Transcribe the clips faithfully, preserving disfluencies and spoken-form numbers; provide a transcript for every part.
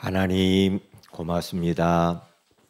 하나님 고맙습니다.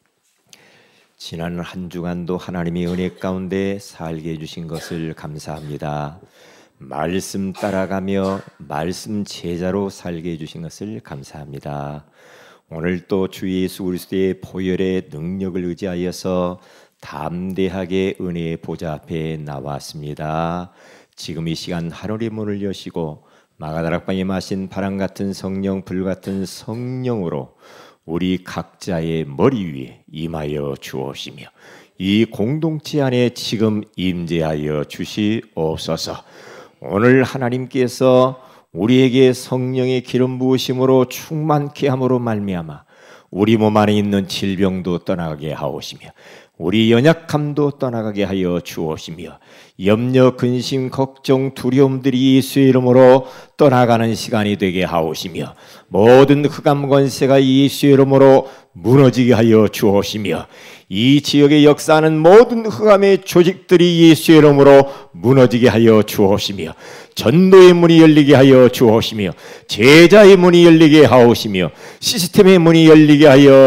지난 한 주간도 하나님의 은혜 가운데 살게 해주신 것을 감사합니다. 말씀 따라가며 말씀 제자로 살게 해주신 것을 감사합니다. 오늘 또 주 예수 그리스도의 보혈의 능력을 의지하여서 담대하게 은혜의 보좌 앞에 나왔습니다. 지금 이 시간 하늘의 문을 여시고 마가다락방에 마신 바람 같은 성령, 불 같은 성령으로 우리 각자의 머리 위에 임하여 주옵시며 이 공동체 안에 지금 임재하여 주시옵소서. 오늘 하나님께서 우리에게 성령의 기름 부으심으로 충만케 함으로 말미암아 우리 몸 안에 있는 질병도 떠나가게 하옵시며 우리 연약함도 떠나가게 하여 주옵시며 염려, 근심, 걱정, 두려움들이 예수의 이름으로 떠나가는 시간이 되게 하옵시며 모든 흑암 권세가 예수의 이름으로 무너지게 하여 주옵시며 이 지역에 역사하는 모든 흑암의 조직들이 예수의 이름으로 무너지게 하여 주옵시며 전도의 문이 열리게 하여 주옵시며 제자의 문이 열리게 하옵시며 시스템의 문이 열리게 하여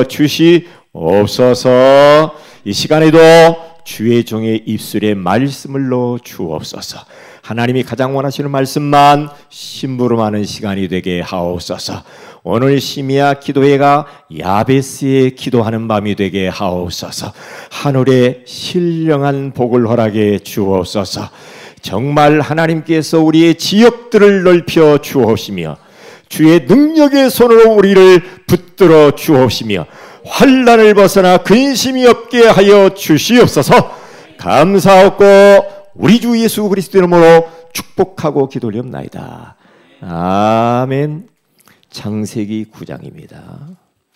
주시옵소서. 이 시간에도 주의 종의 입술에 말씀을 넣어 주옵소서. 하나님이 가장 원하시는 말씀만 심부름하는 시간이 되게 하옵소서. 오늘 심야 기도회가 야베스의 기도하는 밤이 되게 하옵소서. 하늘의 신령한 복을 허락해 주옵소서. 정말 하나님께서 우리의 지역들을 넓혀 주옵시며 주의 능력의 손으로 우리를 붙들어 주옵시며 환난을 벗어나 근심이 없게 하여 주시옵소서. 감사하고 우리 주 예수 그리스도 이름으로 축복하고 기도 올리옵나이다. 아멘. 창세기 구 장입니다.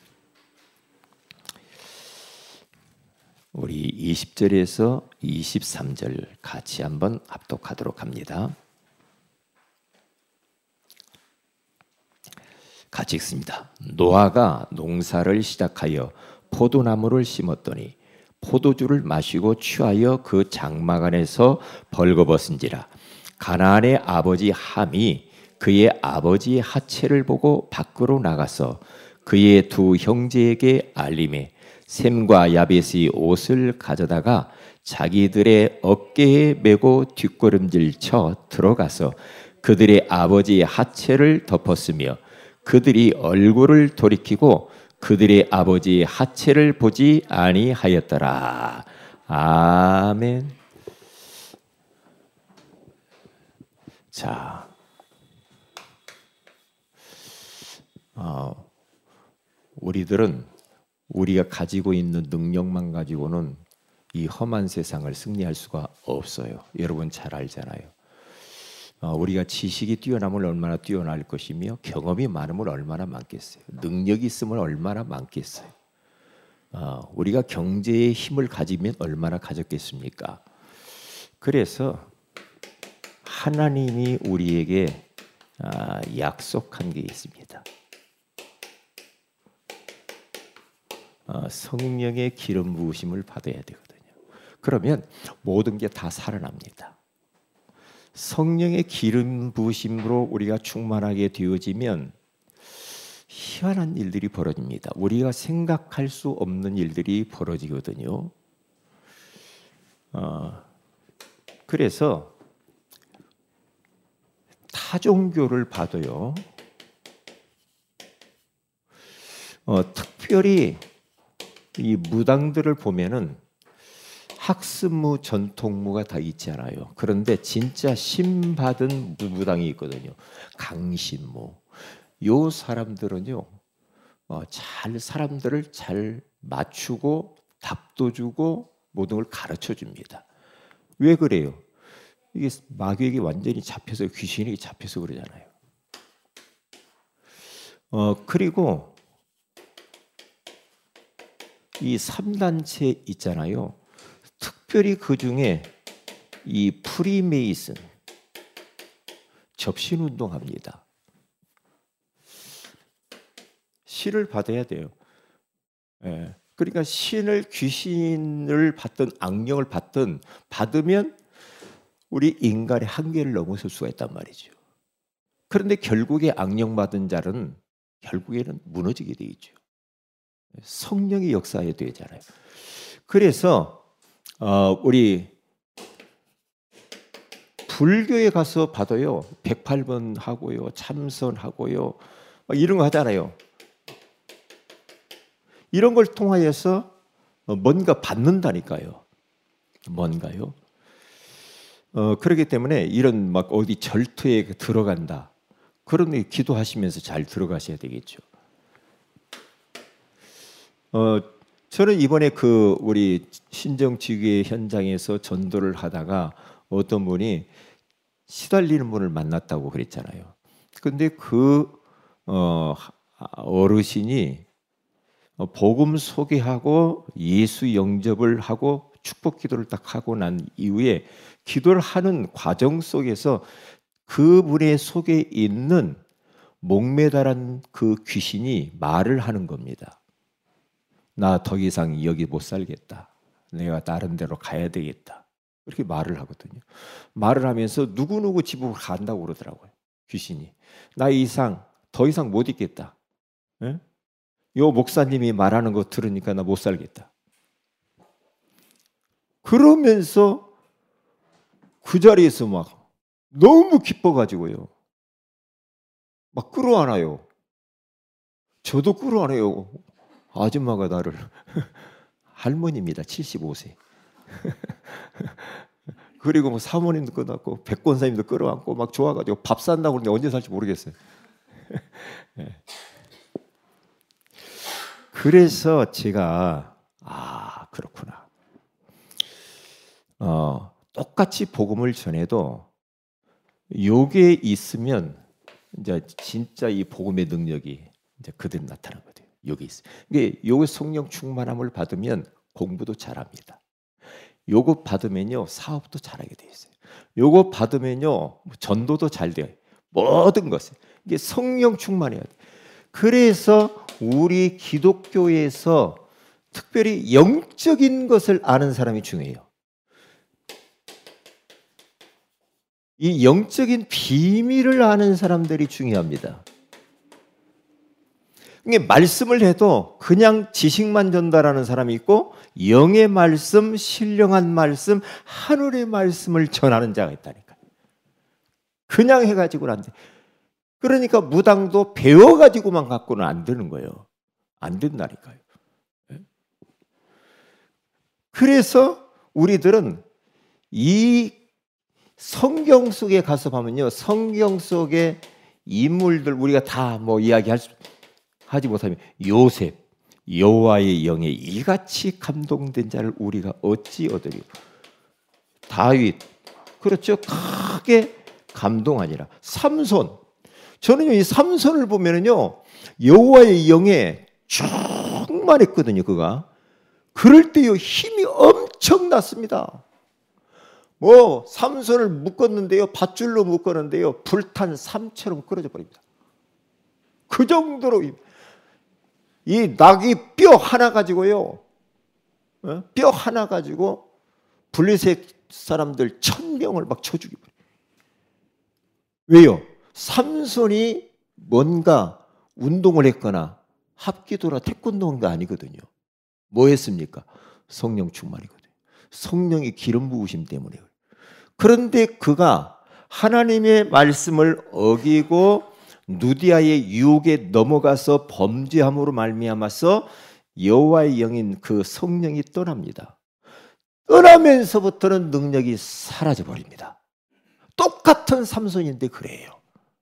우리 이십 절에서 이십삼 절 같이 한번 합독하도록 합니다. 같이 읽습니다. 노아가 농사를 시작하여 포도나무를 심었더니 포도주를 마시고 취하여 그 장막 안에서 벌거벗은지라. 가나안의 아버지 함이 그의 아버지의 하체를 보고 밖으로 나가서 그의 두 형제에게 알림해 셈과 야벳이 옷을 가져다가 자기들의 어깨에 메고 뒷걸음질 쳐 들어가서 그들의 아버지의 하체를 덮었으며 그들이 얼굴을 돌이키고 그들의 아버지의 하체를 보지 아니하였더라. 아멘. 자, 어, 우리들은 우리가 가지고 있는 능력만 가지고는 이 험한 세상을 승리할 수가 없어요. 여러분 잘 알잖아요. 어, 우리가 지식이 뛰어나면 얼마나 뛰어날 것이며 경험이 많으면 얼마나 많겠어요. 능력이 있으면 얼마나 많겠어요. 어, 우리가 경제의 힘을 가지면 얼마나 가졌겠습니까? 그래서 하나님이 우리에게 아, 약속한 게 있습니다. 어, 성령의 기름 부으심을 받아야 되거든요. 그러면 모든 게 다 살아납니다. 성령의 기름 부으심으로 우리가 충만하게 되어지면 희한한 일들이 벌어집니다. 우리가 생각할 수 없는 일들이 벌어지거든요. 어, 그래서 타종교를 봐도요. 어, 특별히 이 무당들을 보면은 학습무, 전통무가 다 있잖아요. 그런데 진짜 신받은 무당이 있거든요. 강신무. 요 사람들은요, 어, 잘 사람들을 잘 맞추고 답도 주고 모든 걸 가르쳐 줍니다. 왜 그래요? 이게 마귀에게 완전히 잡혀서 귀신에게 잡혀서 그러잖아요. 어, 그리고 이 삼 단체 있잖아요. 특별히 그 중에 이 프리메이슨 접신운동합니다. 신을 받아야 돼요. 예. 그러니까 신을 귀신을 받든 악령을 받든 받으면 우리 인간의 한계를 넘어설 수가 있단 말이죠. 그런데 결국에 악령 받은 자는 결국에는 무너지게 돼 있죠. 성령이 역사해야 되잖아요. 그래서 어, 우리 불교에 가서 봐도요, 백팔 번 하고요, 참선하고요, 이런 거 하잖아요. 이런 걸 통하여서 뭔가 받는다니까요. 뭔가요? 어, 그렇기 때문에 이런 막 어디 절투에 들어간다, 그런 기도하시면서 잘 들어가셔야 되겠죠. 어, 저는 이번에 그 우리 신정지교회 현장에서 전도를 하다가 어떤 분이 시달리는 분을 만났다고 그랬잖아요. 근데 그 어, 어르신이 복음 소개하고 예수 영접을 하고 축복 기도를 딱 하고 난 이후에 기도를 하는 과정 속에서 그분의 속에 있는 목매달한 그 귀신이 말을 하는 겁니다. 나 더 이상 여기 못 살겠다. 내가 다른 데로 가야 되겠다. 그렇게 말을 하거든요. 말을 하면서 누구누구 집으로 간다고 그러더라고요. 귀신이. 나 이상 더 이상 못 있겠다. 예? 요 목사님이 말하는 거 들으니까 나 못 살겠다. 그러면서 그 자리에서 막 너무 기뻐가지고요. 막 끌어안아요. 저도 끌어안아요. 아줌마가 나를. 할머니입니다. 칠십오 세. 그리고 뭐 사모님도 끌어안고 백권사님도 끌어안고 막 좋아가지고 밥 산다고 그러는데 언제 살지 모르겠어요. 네. 그래서 제가 아 그렇구나. 어, 똑같이 복음을 전해도 요게 있으면 이제 진짜 이 복음의 능력이 이제 그대로 나타나거든요. 여기 있어요. 이게 요거 성령 충만함을 받으면 공부도 잘합니다. 요거 받으면요 사업도 잘하게 돼 있어요. 요거 받으면요 전도도 잘 돼요. 모든 것을 이게 성령 충만해야 돼. 그래서 우리 기독교에서 특별히 영적인 것을 아는 사람이 중요해요. 이 영적인 비밀을 아는 사람들이 중요합니다. 이게 말씀을 해도 그냥 지식만 전달하는 사람이 있고 영의 말씀, 신령한 말씀, 하늘의 말씀을 전하는 자가 있다니까요. 그냥 해가지고는 안 돼. 그러니까 무당도 배워가지고만 갖고는 안 되는 거예요. 안 된다니까요. 그래서 우리들은 이 성경 속에 가서 보면요, 성경 속의 인물들 우리가 다 뭐 이야기할 수 하지 못하면 요셉, 여호와의 영에 이같이 감동된 자를 우리가 어찌 얻으리요? 다윗, 그렇죠. 크게 감동하니라. 삼손, 저는요 이 삼손을 보면은요 여호와의 영에 충만했거든요. 그가 그럴 때요 힘이 엄청났습니다. 뭐 삼손을 묶었는데요, 밧줄로 묶었는데요, 불탄 삼처럼 끊어져 버립니다. 그 정도로 이 낙이 뼈 하나 가지고요, 뼈 하나 가지고 블레셋 사람들 천 명을 막 쳐 죽이버려요. 왜요? 삼손이 뭔가 운동을 했거나 합기도나 태권도 한 거 아니거든요. 뭐 했습니까? 성령 충만이거든요. 성령의 기름 부으심 때문에. 그런데 그가 하나님의 말씀을 어기고 누디아의 유혹에 넘어가서 범죄함으로 말미암아서 여호와의 영인 그 성령이 떠납니다. 떠나면서부터는 능력이 사라져 버립니다. 똑같은 삼손인데 그래요.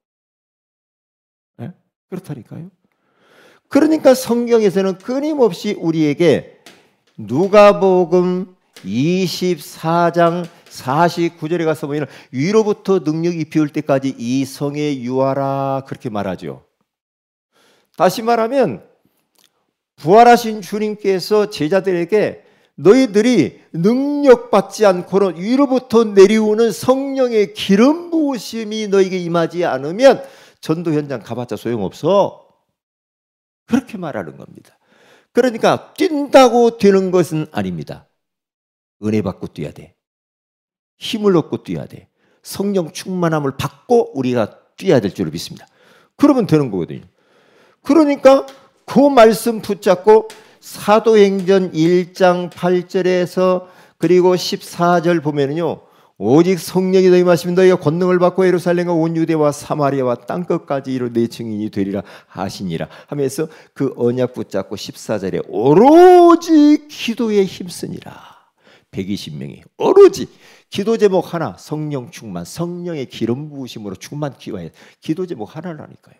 네? 그렇다니까요. 그러니까 성경에서는 끊임없이 우리에게 누가복음 이십사 장 사십구 절에 가서 보면 위로부터 능력이 비올 때까지 이 성에 유하라 그렇게 말하죠. 다시 말하면 부활하신 주님께서 제자들에게 너희들이 능력받지 않고는 위로부터 내려오는 성령의 기름 부으심이 너에게 임하지 않으면 전도 현장 가봤자 소용없어. 그렇게 말하는 겁니다. 그러니까 뛴다고 되는 것은 아닙니다. 은혜 받고 뛰어야 돼. 힘을 얻고 뛰어야 돼. 성령 충만함을 받고 우리가 뛰어야 될 줄을 믿습니다. 그러면 되는 거거든요. 그러니까 그 말씀 붙잡고 사도행전 일 장 팔 절에서 그리고 십사 절 보면은요, 오직 성령이 너희 마시면 너희가 권능을 받고 예루살렘과 온 유대와 사마리아와 땅끝까지 이르러 내 증인이 되리라 하시니라 하면서 그 언약 붙잡고 십사 절에 오로지 기도에 힘쓰니라. 백이십 명이 오로지 기도 제목 하나, 성령 충만, 성령의 기름 부으심으로 충만 기도해. 기도 제목 하나라니까요.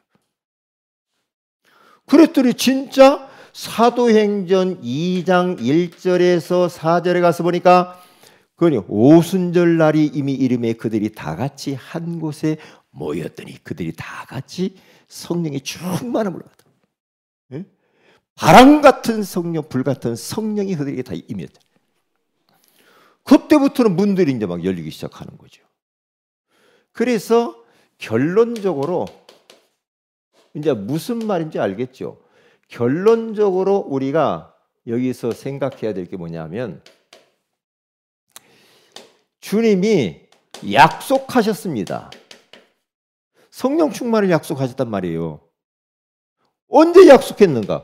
그랬더니 진짜 사도행전 이 장 일 절에서 사 절에 가서 보니까 그거요, 오순절 날이 이미 이름에 그들이 다 같이 한 곳에 모였더니 그들이 다 같이 성령의 충만함을 받아. 예? 바람 같은 성령, 불 같은 성령이 그들에게 다 임했다. 그때부터는 문들이 이제 막 열리기 시작하는 거죠. 그래서 결론적으로 이제 무슨 말인지 알겠죠? 결론적으로 우리가 여기서 생각해야 될 게 뭐냐면, 주님이 약속하셨습니다. 성령 충만을 약속하셨단 말이에요. 언제 약속했는가?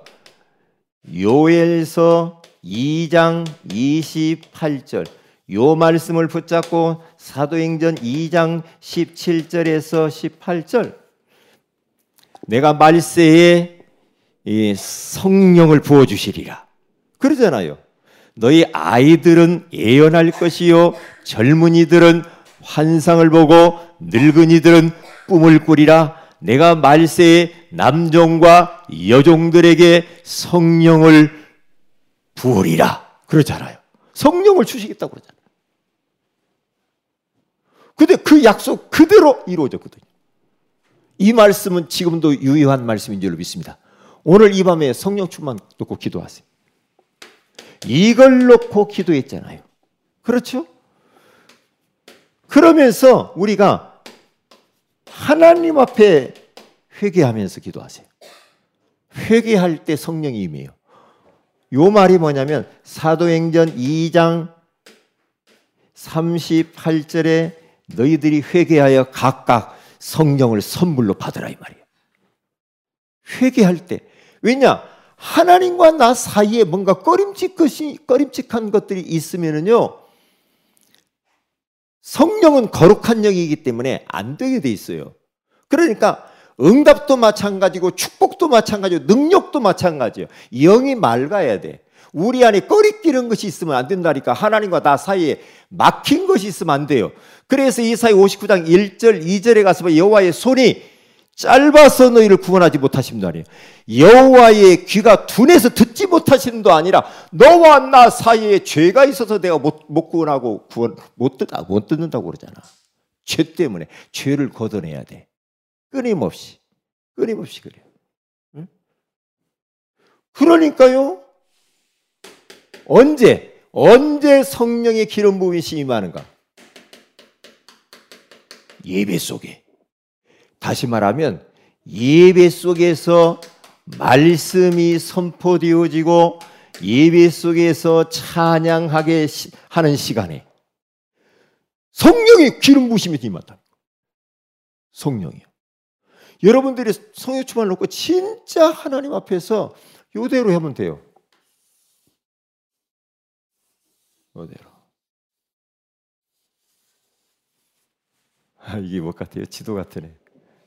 요엘서 이 장 이십팔 절, 요 말씀을 붙잡고 사도행전 이 장 십칠 절에서 십팔 절, 내가 말세에 이 성령을 부어주시리라 그러잖아요. 너희 아이들은 예언할 것이요, 젊은이들은 환상을 보고 늙은이들은 꿈을 꾸리라. 내가 말세에 남종과 여종들에게 성령을 부으리라 그러잖아요. 성령을 주시겠다고 그러잖아요. 근데 그 약속 그대로 이루어졌거든요. 이 말씀은 지금도 유효한 말씀인 줄로 믿습니다. 오늘 이 밤에 성령 충만 놓고 기도하세요. 이걸 놓고 기도했잖아요. 그렇죠? 그러면서 우리가 하나님 앞에 회개하면서 기도하세요. 회개할 때 성령이 임해요. 요 말이 뭐냐면 사도행전 이 장 삼십팔 절에 너희들이 회개하여 각각 성령을 선물로 받으라 이 말이에요. 회개할 때. 왜냐? 하나님과 나 사이에 뭔가 꺼림칙한, 꺼림칙한 것들이 있으면은요, 성령은 거룩한 영이기 때문에 안 되게 돼 있어요. 그러니까 응답도 마찬가지고 축복도 마찬가지고 능력도 마찬가지예요. 영이 맑아야 돼. 우리 안에 꺼리끼는 것이 있으면 안 된다니까. 하나님과 나 사이에 막힌 것이 있으면 안 돼요. 그래서 이사야 오십구 장 일 절 이 절에 가서 보면 여호와의 손이 짧아서 너희를 구원하지 못하심도 아니에요. 여호와의 귀가 둔해서 듣지 못하시는도 아니라 너와 나 사이에 죄가 있어서 내가 못, 못 구원하고 구원 못, 듣, 못 듣는다고 그러잖아. 죄 때문에 죄를 걷어내야 돼. 끊임없이 끊임없이 그래요. 응? 그러니까요, 언제 언제 성령의 기름 부음이 임하는가? 예배 속에. 다시 말하면 예배 속에서 말씀이 선포되어지고 예배 속에서 찬양하게 하는 시간에 성령의 기름 부으심이 임한다. 성령이요. 여러분들이 성령 충만을 놓고 진짜 하나님 앞에서 이대로 하면 돼요. 이대로. 아, 이게 뭐 같아요? 지도 같으네.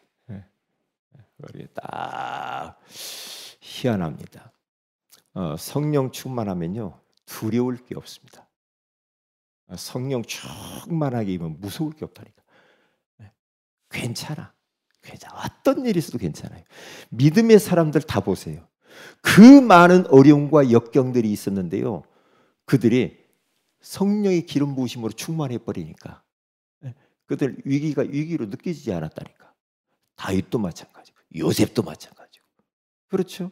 우리 딱 희한합니다. 어, 성령 충만하면요 두려울 게 없습니다. 성령 충만하게 이면 무서울 게 없다니까. 네. 괜찮아, 괜찮아. 어떤 일이 있어도 괜찮아요. 믿음의 사람들 다 보세요. 그 많은 어려움과 역경들이 있었는데요, 그들이 성령의 기름 부으심으로 충만해 버리니까 네. 그들 위기가 위기로 느껴지지 않았다니까. 다윗도 마찬가지고 요셉도 마찬가지고. 그렇죠?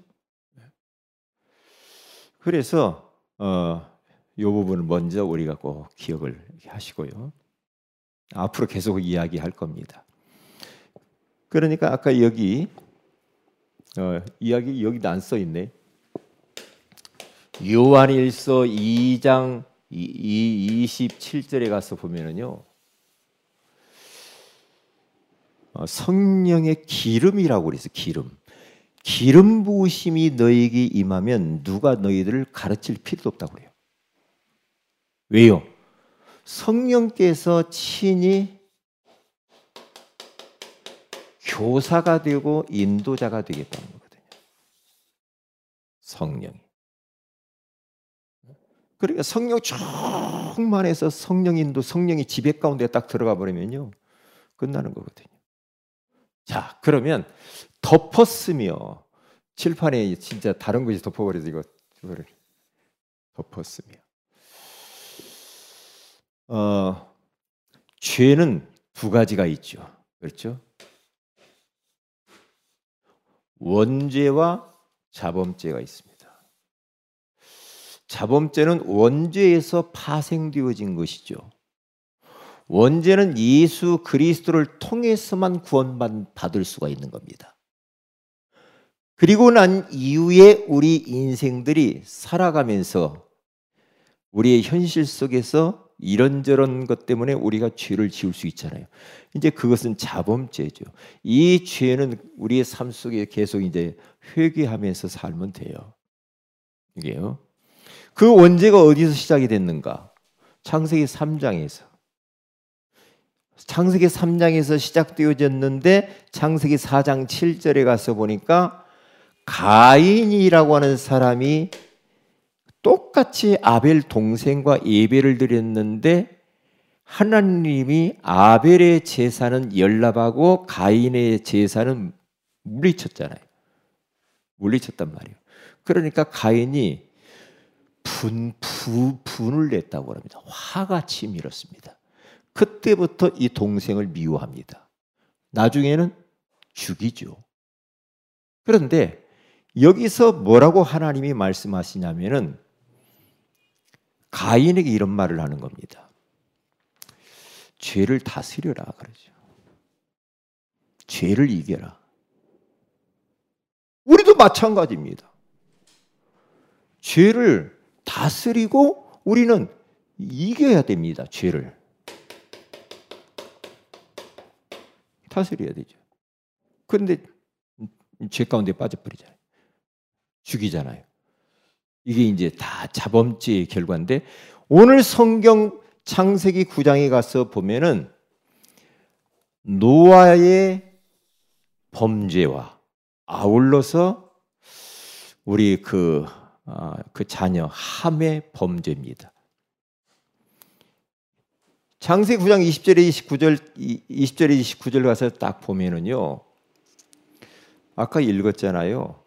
그래서 어, 이 부분을 먼저 우리가 꼭 기억을 하시고요. 앞으로 계속 이야기할 겁니다. 그러니까 아까 여기 어, 이야기 여기도 안 써 있네. 요한일서 이 장 이십칠 절에 가서 보면은요, 어, 성령의 기름이라고 그래서 기름. 기름 부으심이 너에게 임하면 누가 너희들을 가르칠 필요도 없다고 그래요. 왜요? 성령께서 친히 교사가 되고 인도자가 되겠다는 거거든요. 성령이. 그러니까 성령 충만해서 성령 인도, 성령이 지배 가운데 딱 들어가 버리면요, 끝나는 거거든요. 자, 그러면 덮었으며, 칠판에 진짜 다른 것이 덮어버려서 이거 덮었으며. 어, 죄는 두 가지가 있죠. 그렇죠? 원죄와 자범죄가 있습니다. 자범죄는 원죄에서 파생되어진 것이죠. 원죄는 예수 그리스도를 통해서만 구원받을 수가 있는 겁니다. 그리고 난 이후에 우리 인생들이 살아가면서 우리의 현실 속에서 이런저런 것 때문에 우리가 죄를 지을 수 있잖아요. 이제 그것은 자범죄죠. 이 죄는 우리의 삶 속에 계속 이제 회개하면서 살면 돼요. 이게요. 그 원죄가 어디서 시작이 됐는가? 창세기 삼 장에서. 창세기 삼 장에서 시작되어졌는데 창세기 사 장 칠 절에 가서 보니까 가인이라고 하는 사람이 똑같이 아벨 동생과 예배를 드렸는데 하나님이 아벨의 제사는 연납하고 가인의 제사는 물리쳤잖아요. 물리쳤단 말이에요. 그러니까 가인이 분, 부, 분을 냈다고 합니다. 화가 치밀었습니다. 그때부터 이 동생을 미워합니다. 나중에는 죽이죠. 그런데 여기서 뭐라고 하나님이 말씀하시냐면은 가인에게 이런 말을 하는 겁니다. 죄를 다스려라 그러죠. 죄를 이겨라. 우리도 마찬가지입니다. 죄를 다스리고 우리는 이겨야 됩니다. 죄를 다스려야 되죠. 그런데 죄 가운데 빠져버리잖아요. 죽이잖아요. 이게 이제 다 자범죄의 결과인데 오늘 성경 창세기 구 장에 가서 보면은 노아의 범죄와 아울러서 우리 그, 어, 그 자녀 함의 범죄입니다. 창세기 구 장 이십 절에 이십구 절, 이십 절에 이십구 절 가서 딱 보면은요, 아까 읽었잖아요.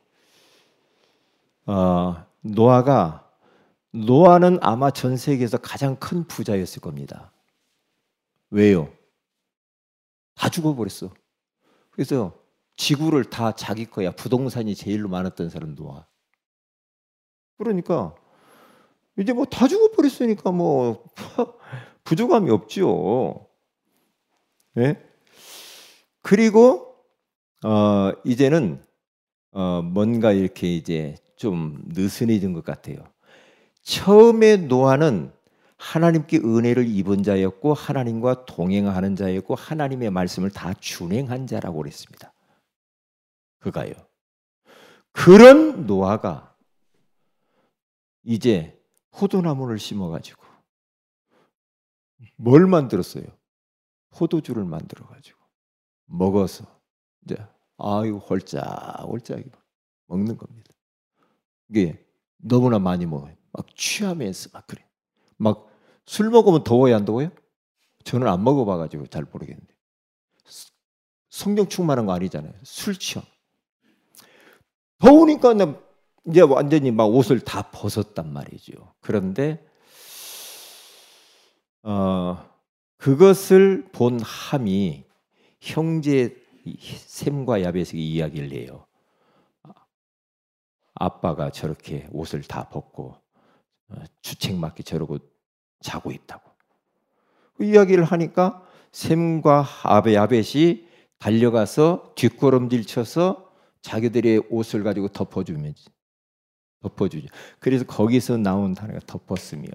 어, 노아가 노아는 아마 전 세계에서 가장 큰 부자였을 겁니다. 왜요? 다 죽어버렸어. 그래서 지구를 다 자기 거야. 부동산이 제일로 많았던 사람 노아. 그러니까 이제 뭐 다 죽어버렸으니까 뭐 부족함이 없죠. 네? 그리고 어, 이제는 어, 뭔가 이렇게 이제 좀 느슨해진 것 같아요. 처음에 노아는 하나님께 은혜를 입은 자였고 하나님과 동행하는 자였고 하나님의 말씀을 다 준행한 자라고 그랬습니다. 그가요. 그런 노아가 이제 포도나무를 심어가지고 뭘 만들었어요? 포도주를 만들어가지고 먹어서 이제 아유 홀짝홀짝 먹는 겁니다. 이게 너무나 많이 먹어요. 막 취하면서 막 그래. 막 술 먹으면 더워요, 안 더워요? 저는 안 먹어봐가지고 잘 모르겠는데. 성령 충만한 거 아니잖아요. 술 취함. 더우니까 이제 완전히 막 옷을 다 벗었단 말이죠. 그런데 어, 그것을 본 함이 형제 셈과 야벳에게 이야기를 해요. 아빠가 저렇게 옷을 다 벗고 주책맞게 저러고 자고 있다고. 그 이야기를 하니까 셈과 야벳이 달려가서 뒷걸음질 쳐서 자기들의 옷을 가지고 덮어주면 덮어주죠. 그래서 거기서 나온 단어가 덮었으며,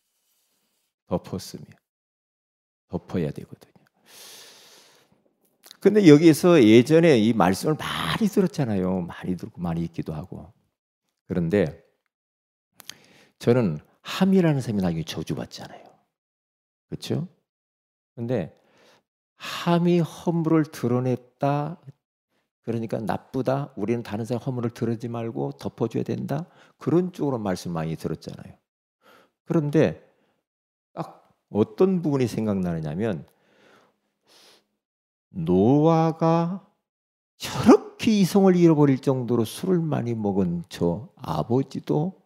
덮었으며, 덮어야 되거든요. 근데 여기서 예전에 이 말씀을 많이 들었잖아요. 많이 듣고 많이 읽기도 하고. 그런데 저는 함이라는 사람이 나중에 저주받잖아요. 그렇죠? 근데 함이 허물을 드러냈다. 그러니까 나쁘다. 우리는 다른 사람 허물을 드러내지 말고 덮어줘야 된다. 그런 쪽으로 말씀 많이 들었잖아요. 그런데 딱 어떤 부분이 생각나느냐면 노아가 저렇게 이성을 잃어버릴 정도로 술을 많이 먹은 저 아버지도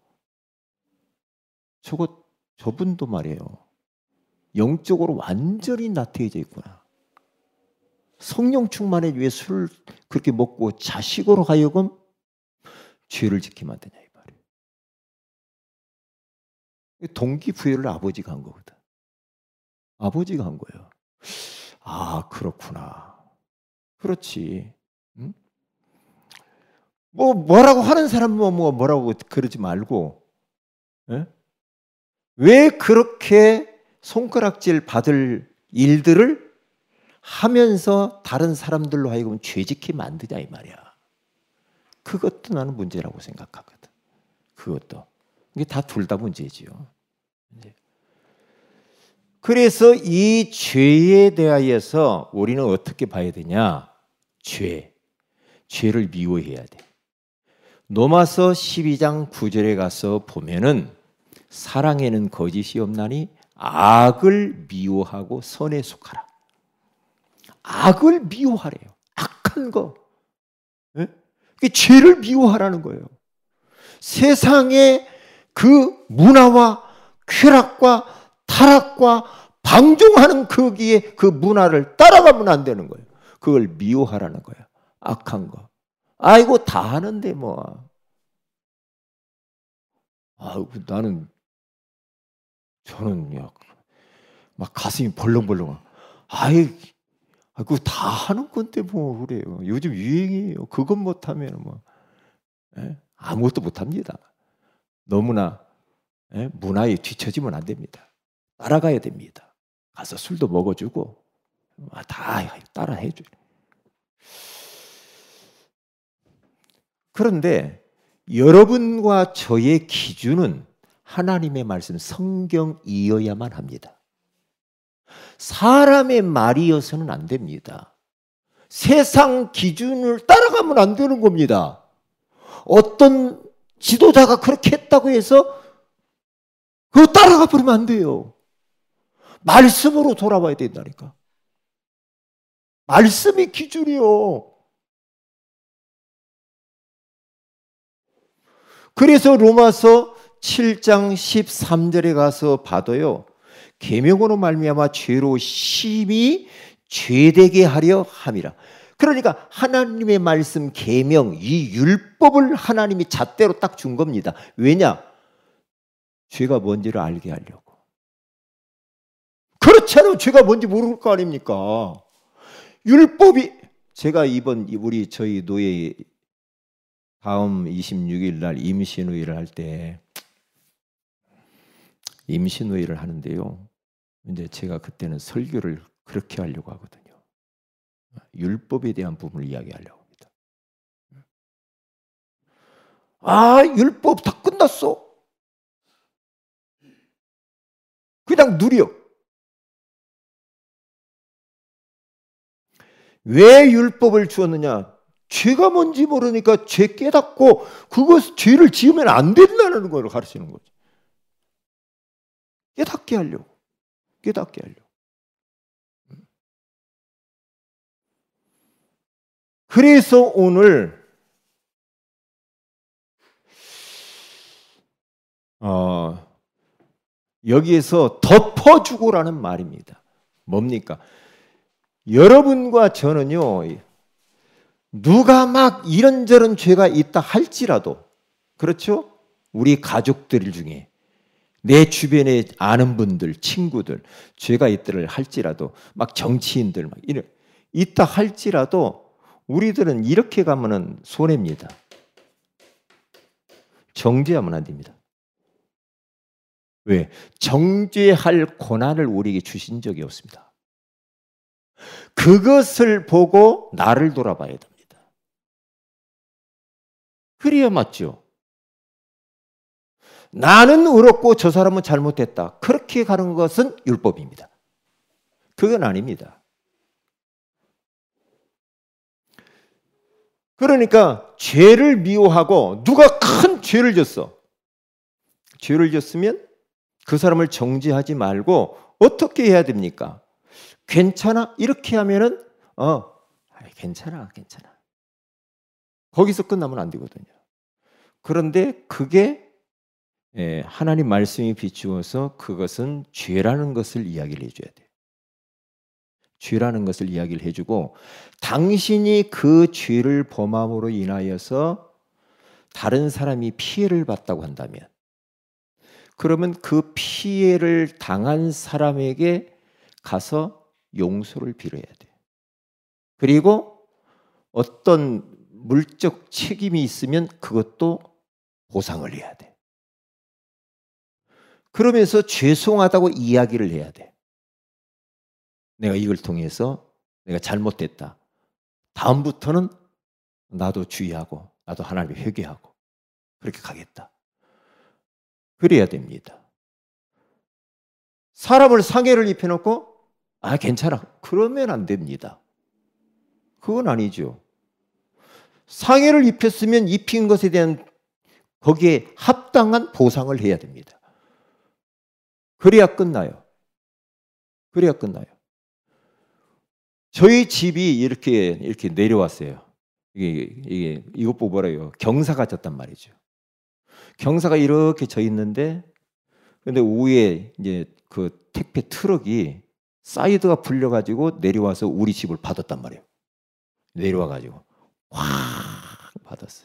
저것 저분도 말이에요. 영적으로 완전히 나태해져 있구나. 성령 충만에 위해 술을 그렇게 먹고 자식으로 하여금 죄를 지게 만드냐 이 말이에요. 동기부여를 아버지가 한 거거든. 아버지가 한 거예요. 아 그렇구나. 그렇지. 응? 뭐 뭐라고 하는 사람은 뭐 뭐라고 그러지 말고, 에? 왜 그렇게 손가락질 받을 일들을 하면서 다른 사람들로 하여금 죄짓게 만드냐 이 말이야. 그것도 나는 문제라고 생각하거든. 그것도 이게 다 둘 다 문제지요. 그래서 이 죄에 대하여서 우리는 어떻게 봐야 되냐? 죄, 죄를 미워해야 돼. 로마서 십이 장 구 절에 가서 보면은 사랑에는 거짓이 없나니 악을 미워하고 선에 속하라. 악을 미워하래요. 악한 거. 네? 죄를 미워하라는 거예요. 세상의 그 문화와 쾌락과 타락과 방종하는 거기에 그 문화를 따라가면 안 되는 거예요. 그걸 미워하라는 거예요. 악한 거. 아이고 다 하는데 뭐. 아, 나는 저는 막 가슴이 벌렁벌렁. 아이, 그거 다 하는 건데 뭐 그래요. 요즘 유행이에요. 그것 못하면 뭐 에? 아무것도 못합니다. 너무나 에? 문화에 뒤처지면 안 됩니다. 따라가야 됩니다. 가서 술도 먹어주고 다 따라 해줘요. 그런데 여러분과 저의 기준은 하나님의 말씀 성경이어야만 합니다. 사람의 말이어서는 안 됩니다. 세상 기준을 따라가면 안 되는 겁니다. 어떤 지도자가 그렇게 했다고 해서 그거 따라가 버리면 안 돼요. 말씀으로 돌아와야 된다니까. 말씀이 기준이요. 그래서 로마서 칠 장 십삼 절에 가서 봐도요. 계명으로 말미암아 죄로 심히 죄되게 하려 함이라. 그러니까 하나님의 말씀 계명, 이 율법을 하나님이 잣대로 딱 준 겁니다. 왜냐? 죄가 뭔지를 알게 하려고. 그렇지 않으면 죄가 뭔지 모를 거 아닙니까? 율법이, 제가 이번 우리 저희 노예 다음 이십육 일 날 임신후회를 할 때 임신후회를 하는데요. 이제 제가 그때는 설교를 그렇게 하려고 하거든요. 율법에 대한 부분을 이야기하려고 합니다. 아, 율법 다 끝났어. 그냥 누려. 왜 율법을 주었느냐? 죄가 뭔지 모르니까 죄 깨닫고 그것 죄를 지으면 안 된다는 걸 가르치는 거죠. 깨닫게 하려고. 깨닫게 하려고. 그래서 오늘 어, 여기에서 덮어주고라는 말입니다. 뭡니까? 여러분과 저는요, 누가 막 이런저런 죄가 있다 할지라도, 그렇죠? 우리 가족들 중에 내 주변에 아는 분들, 친구들 죄가 있다를 할지라도, 막 정치인들 막 이런 있다 할지라도 우리들은 이렇게 가면은 손해입니다. 정죄하면 안 됩니다. 왜? 정죄할 권한을 우리에게 주신 적이 없습니다. 그것을 보고 나를 돌아봐야 됩니다. 그래야 맞죠. 나는 의롭고 저 사람은 잘못했다. 그렇게 가는 것은 율법입니다. 그건 아닙니다. 그러니까 죄를 미워하고 누가 큰 죄를 졌어. 죄를 졌으면 그 사람을 정죄하지 말고 어떻게 해야 됩니까? 괜찮아? 이렇게 하면은 어, 괜찮아, 괜찮아. 거기서 끝나면 안 되거든요. 그런데 그게 하나님 말씀이 비추어서 그것은 죄라는 것을 이야기를 해줘야 돼요. 죄라는 것을 이야기를 해주고 당신이 그 죄를 범함으로 인하여서 다른 사람이 피해를 봤다고 한다면 그러면 그 피해를 당한 사람에게 가서 용서를 빌어야 돼요. 그리고 어떤 물적 책임이 있으면 그것도 보상을 해야 돼. 그러면서 죄송하다고 이야기를 해야 돼. 내가 이걸 통해서 내가 잘못됐다. 다음부터는 나도 주의하고 나도 하나님 회개하고 그렇게 가겠다. 그래야 됩니다. 사람을 상해를 입혀놓고 아 괜찮아. 그러면 안 됩니다. 그건 아니죠. 상해를 입혔으면 입힌 것에 대한 거기에 합당한 보상을 해야 됩니다. 그래야 끝나요. 그래야 끝나요. 저희 집이 이렇게 이렇게 내려왔어요. 이게 이게 이것 보고 뭐래요? 경사가 졌단 말이죠. 경사가 이렇게 져 있는데, 근데 위에 이제 그 택배 트럭이 사이드가 풀려가지고 내려와서 우리 집을 받았단 말이에요. 내려와가지고 확 받았어요.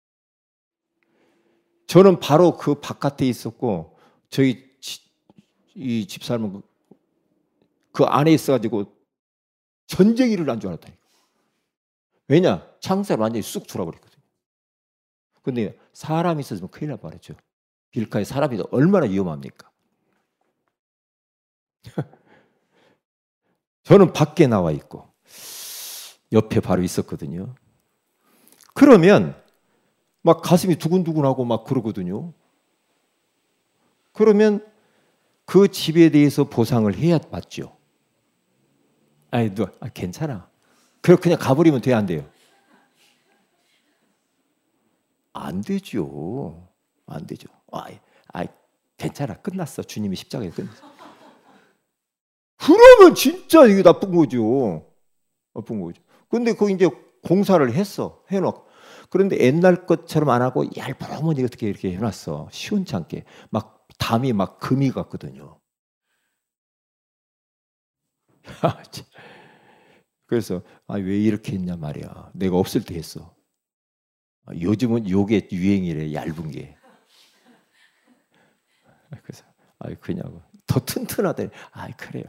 저는 바로 그 바깥에 있었고 저희 이 집사람은 그 안에 있어가지고 전쟁이 일어난 줄 알았다니까. 왜냐? 창살이 완전히 쑥 돌아버렸거든요. 근데 사람이 있었으면 큰일 날 뻔했죠. 길가에 사람이 얼마나 위험합니까? 저는 밖에 나와 있고 옆에 바로 있었거든요. 그러면 막 가슴이 두근두근하고 막 그러거든요. 그러면 그 집에 대해서 보상을 해야 맞죠. 아니, 너 아, 괜찮아. 그럼 그냥 가버리면 돼, 안 돼요? 안 되죠. 안 되죠. 아, 아, 괜찮아. 끝났어. 주님이 십자가에 끝났어. 그러면 진짜 이게 나쁜 거죠. 나쁜 거죠. 근데 그 이제 공사를 했어. 해놓고. 그런데 옛날 것처럼 안 하고 얄팍하니 어떻게 이렇게 해놨어. 시원찮게. 막 담이 막 금이 같거든요. 그래서 아, 왜 이렇게 했냐 말이야. 내가 없을 때 했어. 요즘은 요게 유행이래. 얇은 게. 그래서 아, 그냥 더 튼튼하대. 아, 그래요.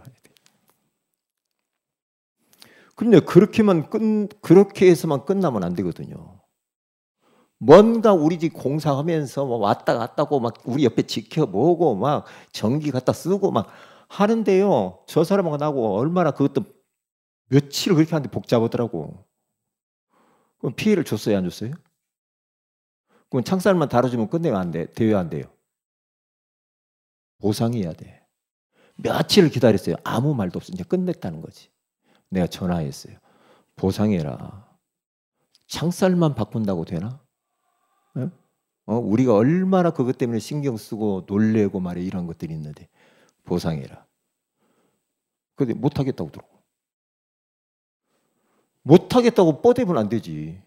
근데 그렇게만 끝 그렇게 해서만 끝나면 안 되거든요. 뭔가 우리 집 공사하면서 뭐 왔다 갔다고 막 우리 옆에 지켜보고 막 전기 갖다 쓰고 막 하는데요. 저 사람하고 나하고 얼마나 그것도 며칠을 그렇게 하는데 복잡하더라고. 그럼 피해를 줬어요, 안 줬어요? 그럼 창살만 다뤄주면 끝내면 안 돼. 돼요, 안 돼요? 보상해야 돼. 며칠을 기다렸어요. 아무 말도 없어. 이제 끝냈다는 거지. 내가 전화했어요. 보상해라. 창살만 바꾼다고 되나? 네? 어, 우리가 얼마나 그것 때문에 신경 쓰고 놀래고 말해 이런 것들이 있는데 보상해라. 근데 못하겠다고 들어. 못하겠다고 뻗으면 안 되지.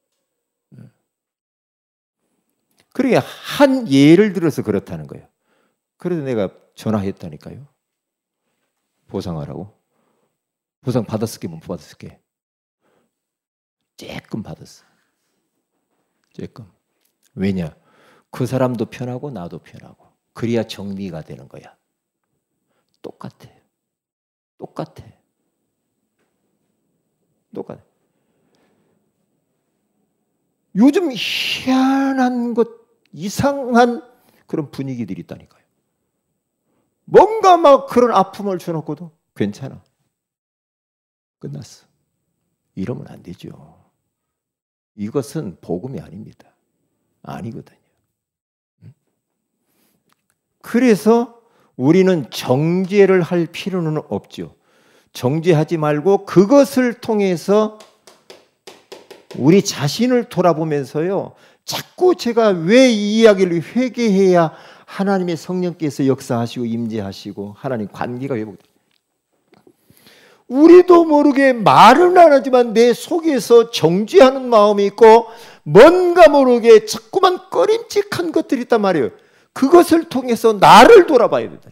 그러니까 한 예를 들어서 그렇다는 거예요. 그래서 내가 전화했다니까요. 보상하라고. 보상 받았을게 못 받았을게. 조금 받았어. 조금. 왜냐? 그 사람도 편하고 나도 편하고. 그래야 정리가 되는 거야. 똑같아. 똑같아. 똑같아. 요즘 희한한 것, 이상한 그런 분위기들이 있다니까요. 뭔가 막 그런 아픔을 줘놓고도 괜찮아. 끝났어. 이러면 안 되죠. 이것은 복음이 아닙니다. 아니거든요. 그래서 우리는 정죄를 할 필요는 없죠. 정죄하지 말고 그것을 통해서 우리 자신을 돌아보면서요, 자꾸 제가 왜 이 이야기를 회개해야 하나님의 성령께서 역사하시고 임재하시고 하나님 관계가 회복돼요. 우리도 모르게 말은 안 하지만 내 속에서 정죄하는 마음이 있고 뭔가 모르게 자꾸만 꺼림칙한 것들이 있단 말이에요. 그것을 통해서 나를 돌아봐야 된다.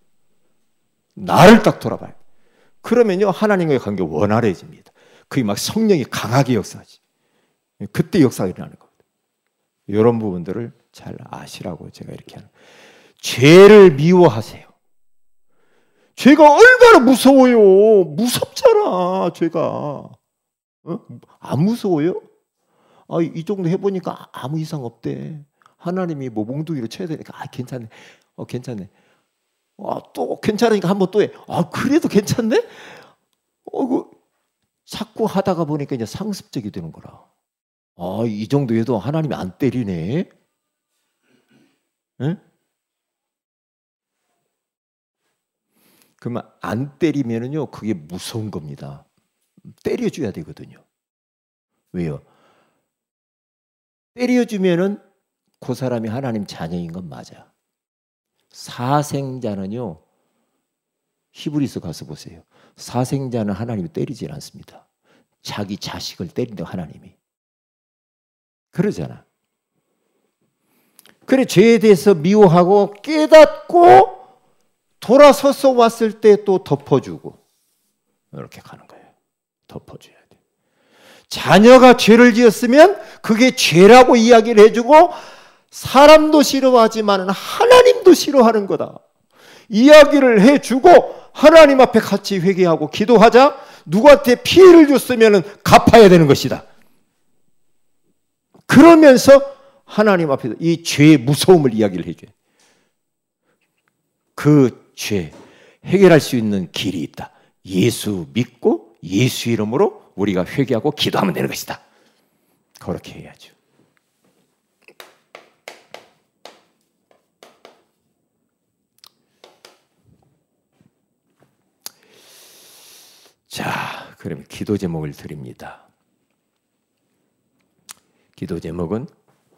나를 딱 돌아봐요. 그러면요, 하나님과의 관계가 원활해집니다. 그게 막 성령이 강하게 역사하지. 그때 역사가 일어나는 겁니다. 이런 부분들을 잘 아시라고 제가 이렇게 하는 거예요. 죄를 미워하세요. 죄가 얼마나 무서워요. 무섭잖아, 죄가. 어? 안 무서워요? 아, 이 정도 해보니까 아무 이상 없대. 하나님이 뭐 몽둥이로 쳐야 되니까, 아, 괜찮네. 어, 괜찮네. 아, 또 괜찮으니까 한번 또 해. 아, 그래도 괜찮네? 어, 그, 자꾸 하다가 보니까 이제 상습적이 되는 거라. 아, 이 정도 해도 하나님이 안 때리네. 응? 그러면 안 때리면은요, 그게 무서운 겁니다. 때려줘야 되거든요. 왜요? 때려주면은 그 사람이 하나님 자녀인 건 맞아. 사생자는요, 히브리서 가서 보세요. 사생자는 하나님이 때리질 않습니다. 자기 자식을 때린다고 하나님이. 그러잖아. 그래, 죄에 대해서 미워하고 깨닫고 돌아서서 왔을 때 또 덮어주고 이렇게 가는 거예요. 덮어줘야 돼. 자녀가 죄를 지었으면 그게 죄라고 이야기를 해주고 사람도 싫어하지만 하나님도 싫어하는 거다. 이야기를 해주고 하나님 앞에 같이 회개하고 기도하자. 누구한테 피해를 줬으면 갚아야 되는 것이다. 그러면서 하나님 앞에서 이 죄의 무서움을 이야기를 해줘요. 그 죄 해결할 수 있는 길이 있다. 예수 믿고 예수 이름으로 우리가 회개하고 기도하면 되는 것이다. 그렇게 해야죠. 자, 그럼 기도 제목을 드립니다. 기도 제목은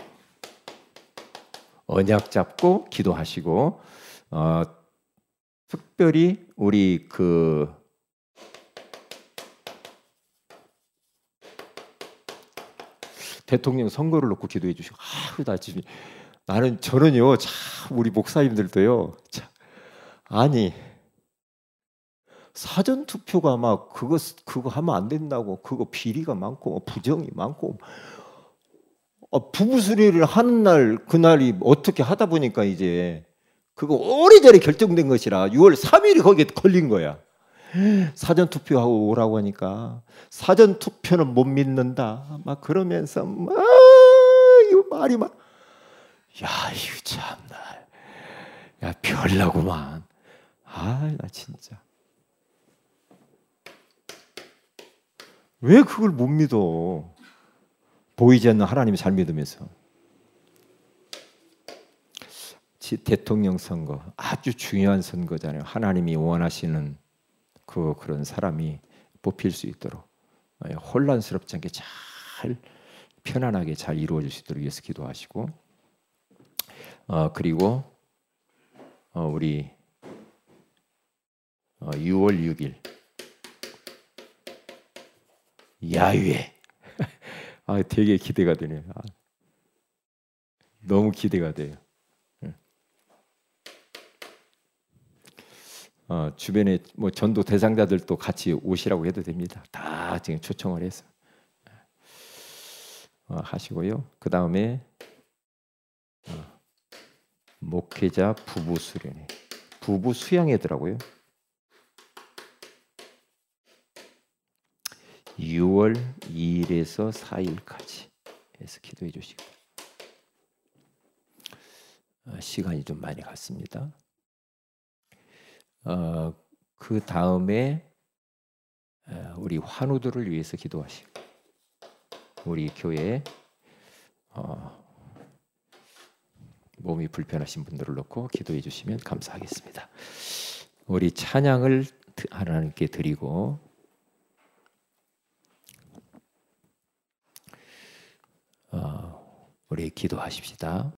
언약 잡고 기도하시고, 어, 특별히 우리 그 대통령 선거를 놓고 기도해 주시고, 아, 나 지금 나는 저는요, 참 우리 목사님들도요, 참, 아니 사전 투표가 막 그거 그거 하면 안 된다고, 그거 비리가 많고 부정이 많고, 어, 부부 수리를 하는 날 그날이 어떻게 하다 보니까 이제 그거 오래전에 결정된 것이라 유월 삼일이 거기에 걸린 거야. 사전 투표하고 오라고 하니까 사전 투표는 못 믿는다 막 그러면서 막 이거 말이 막, 야, 이거 참나, 야, 별나구만. 아, 나 진짜 왜 그걸 못 믿어? 보이지 않는 하나님을 잘 믿으면서. 대통령 선거 아주 중요한 선거잖아요. 하나님이 원하시는 그 그런 사람이 뽑힐 수 있도록 혼란스럽지 않게 잘 편안하게 잘 이루어질 수 있도록 위해서 기도하시고, 어, 그리고 어, 우리 어, 유월 육일 야유회. 아, 되게 기대가 되네요. 아, 너무 기대가 돼요. 어, 주변에 뭐 전도 대상자들도 같이 오시라고 해도 됩니다. 다 지금 초청을 해서 어, 하시고요. 그 다음에 어, 목회자 부부 수련회, 부부 수양회더라고요. 유월 이일에서 사일까지 해서 기도해 주시고, 어, 시간이 좀 많이 갔습니다. 어, 그 다음에 우리 환우들을 위해서 기도하시고 우리 교회 어, 몸이 불편하신 분들을 놓고 기도해 주시면 감사하겠습니다. 우리 찬양을 하나님께 드리고 어, 우리 기도하십시다.